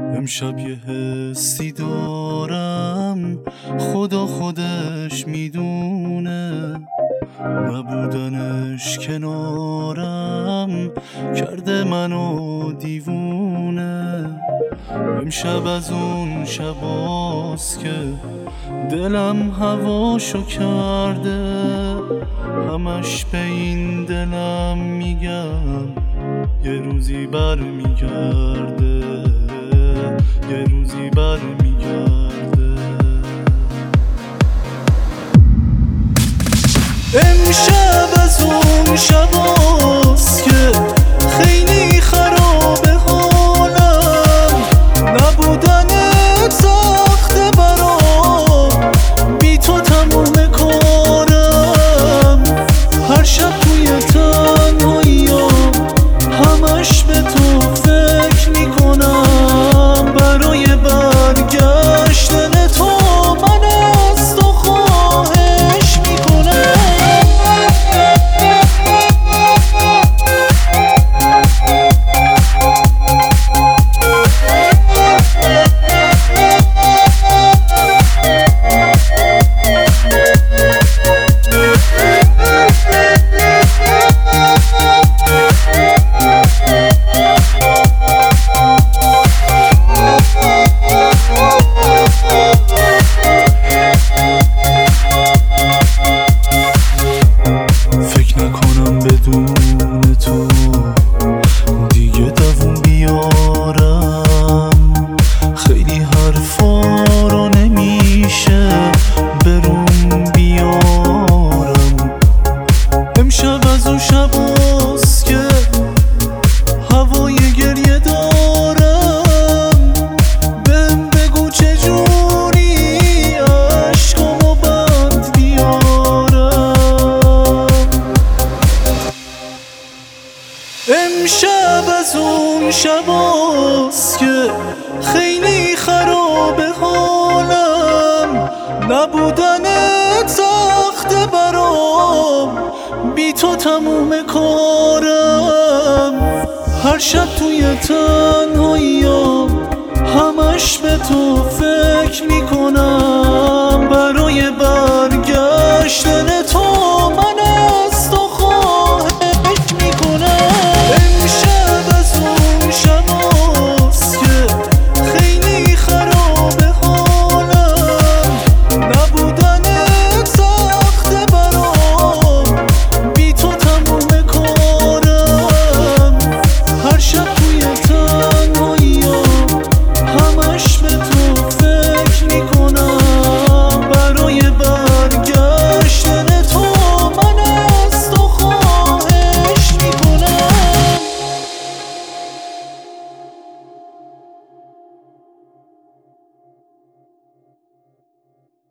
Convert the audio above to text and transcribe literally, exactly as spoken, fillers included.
امشب یه حسی دارم خدا خودش میدونه، نبودنش کنارم کرده منو دیوونه. امشب از اون شباست که دلم هواشو کرده، همش به این دلم میگم یه روزی بر میگرده، یه روزی بر میگرده. امشب از اون شباست که خیلی خرابه حالم، نبودنت سخته برام، بی تو تموم کارم. هر شب توی تنهاییام همش به تو فکر میکنم، برای برگشتن تو من از تو خواهش میکنم. بدون تو دیگه دووم بیارم، خیلی حرفا رو نمیشه بروم بیارم. امشب از اون شباست که هوای گریه دارم، بهم بگو چجوری عشقامو بند بیارم. امشب از اون شباست که خیلی خرابه حالم، نبودنت سخته برام، بی تو تموم کارم. هر شب توی تنهاییام همش به تو فکر میکنم،